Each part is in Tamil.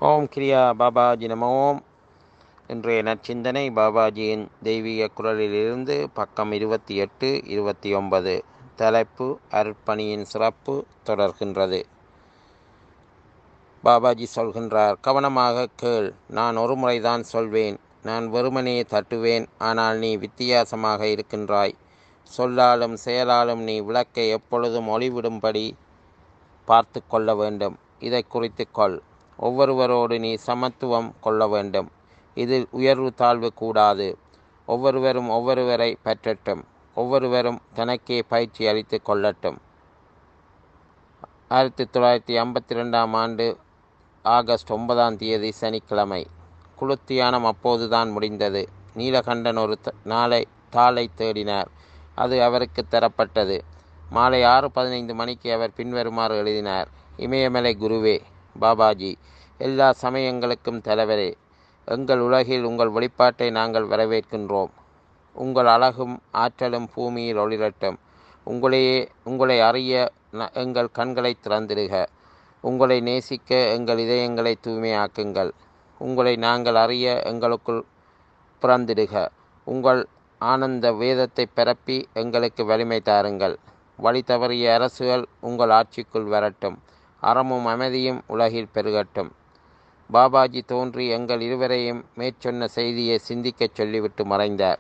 ஓம் கிரியா பாபாஜி நம ஓம். இன்றைய நற்சிந்தனை பாபாஜியின் தெய்வீக குரலிலிருந்து பக்கம் 28 29. தலைப்பு அர்ப்பணியின் சிறப்பு தொடர்கின்றது. பாபாஜி சொல்கின்றார், கவனமாக கேள், நான் ஒரு முறைதான் சொல்வேன், நான் வெறுமனே தட்டுவேன், ஆனால் நீ வித்தியாசமாக இருக்கின்றாய். சொல்லாலும் செயலாலும் நீ விளக்கை எப்பொழுதும் ஒளிவிடும்படி பார்த்து கொள்ள வேண்டும். இதை குறித்து கொள். ஒவ்வொருவரோடு நீ சமத்துவம் கொள்ள வேண்டும். இதில் உயர்வு தாழ்வு கூடாது. ஒவ்வொருவரும் ஒவ்வொருவரை பற்றட்டும். ஒவ்வொருவரும் தனக்கே பயிற்சி அளித்து கொள்ளட்டும். 1952 ஆண்டு ஆகஸ்ட் 9 சனிக்கிழமை. குளுத்தியானம் அப்போதுதான் முடிந்தது. நீலகண்டன் ஒரு தாளை தேடினார். அது அவருக்கு தரப்பட்டது. மாலை 6:15 மணிக்கு அவர் பின்வருமாறு எழுதினார். இமயமலை குருவே, பாபாஜி, எல்லா சமயங்களுக்கும் தலைவரே, எங்கள் உலகில் உங்கள் வெளிப்பாட்டை நாங்கள் வரவேற்கின்றோம். உங்கள் அழகும் ஆற்றலும் பூமியில் ஒளிரட்டும். உங்களை அறிய எங்கள் கண்களை திறந்திடுக. உங்களை நேசிக்க எங்கள் இதயங்களை தூய்மையாக்குங்கள். உங்களை நாங்கள் அறிய எங்களுக்குள் பிறந்திடுக. உங்கள் ஆனந்த வேதத்தை பரப்பி எங்களுக்கு வலிமை தாருங்கள். வழி தவறிய அரசுகள் உங்கள் ஆட்சிக்குள் வரட்டும். அறமும் அமைதியும் உலகில் பெருகட்டும். பாபாஜி தோன்றி எங்கள் இருவரையும் மேற்சொன்ன செய்தியை சிந்திக்கச் சொல்லிவிட்டு மறைந்தார்.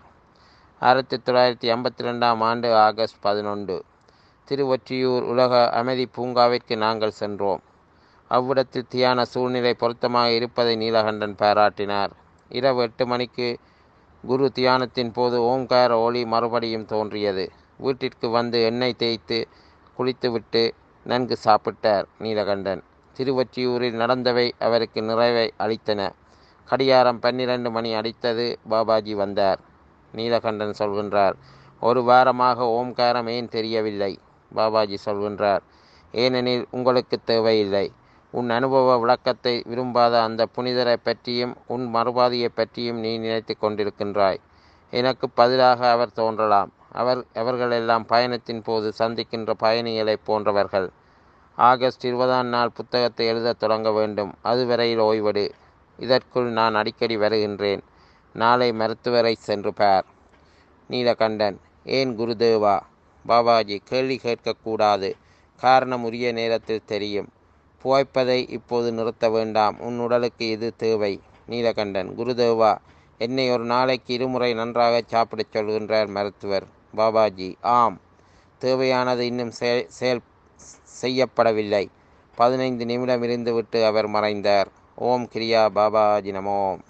1952 ஆண்டு ஆகஸ்ட் 11. திருவொற்றியூர் உலக அமைதி பூங்காவிற்கு நாங்கள் சென்றோம். அவ்விடத்தில் தியான சூழ்நிலை பொருத்தமாக இருப்பதை நீலகண்டன் பாராட்டினார். இரவு 8 மணிக்கு குரு தியானத்தின் போது ஓம்கார ஒளி மறுபடியும் தோன்றியது. வீட்டிற்கு வந்து எண்ணெய் தேய்த்து குளித்துவிட்டு நன்கு சாப்பிட்டார் நீலகண்டன். திருவொற்றியூரில் நடந்தவை அவருக்கு நிறைவை அளித்தன. கடியாரம் 12 மணி அடித்தது. பாபாஜி வந்தார். நீலகண்டன் சொல்கின்றார், ஒரு வாரமாக ஓம்காரம் ஏன் தெரியவில்லை? பாபாஜி சொல்கின்றார், ஏனெனில் உங்களுக்கு தேவையில்லை. உன் அனுபவ விளக்கத்தை விரும்பாத அந்த புனிதரை பற்றியும் உன் மறுபாதியை பற்றியும் நீ நினைத்து கொண்டிருக்கின்றாய். எனக்கு பதிலாக அவர் தோன்றலாம். அவர்களெல்லாம் பயணத்தின் போது சந்திக்கின்ற பயணிகளை போன்றவர்கள். ஆகஸ்ட் 20 புத்தகத்தை எழுதத் தொடங்க வேண்டும். அதுவரையில் ஓய்வெடு. இதற்குள் நான் அடிக்கடி வருகின்றேன். நாளை மருத்துவரை சென்று பார். நீலகண்டன், ஏன் குருதேவா? பாபாஜி, கேள்வி கேட்கக்கூடாது. காரணம் உரிய நேரத்தில் தெரியும். புகைப்பதை இப்போது நிறுத்த வேண்டாம். உன் உடலுக்கு இது தேவை. நீலகண்டன், குருதேவா, என்னை ஒரு நாளைக்கு 2 முறை நன்றாக சாப்பிடச் சொல்கின்றார் மருத்துவர். பாபாஜி, ஆம், தேவையானது இன்னும் செய்யப்படவில்லை. 15 நிமிடம் இருந்துவிட்டு அவர் மறைந்தார். ஓம் கிரியா பாபாஜி நமோ.